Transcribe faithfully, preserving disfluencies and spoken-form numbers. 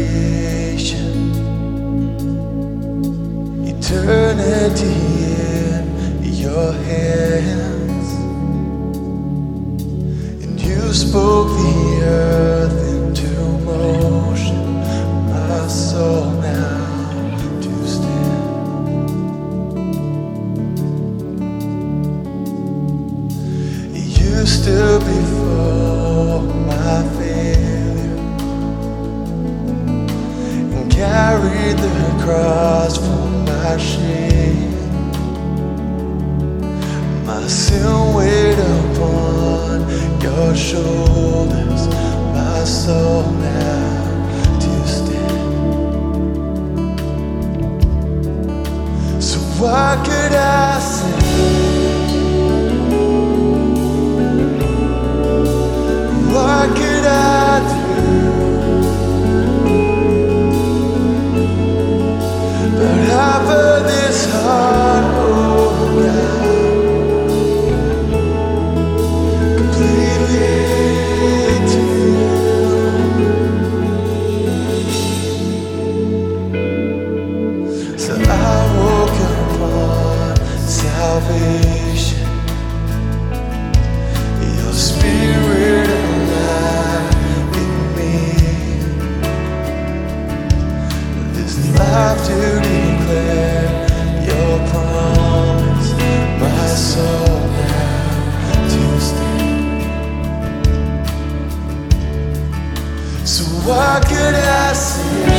salvation, eternity in your hands. And you spoke the earth into motion, my soul now to stand. You stood before my failure and carried the cross for my shame. My sin weighed upon your shoulders, my soul now to stand. So what could I say? What could I do but offer this heart, oh God, completely to you? So I woke upon salvation, your spirit life to declare your promise, my soul now to stand. So what could I say?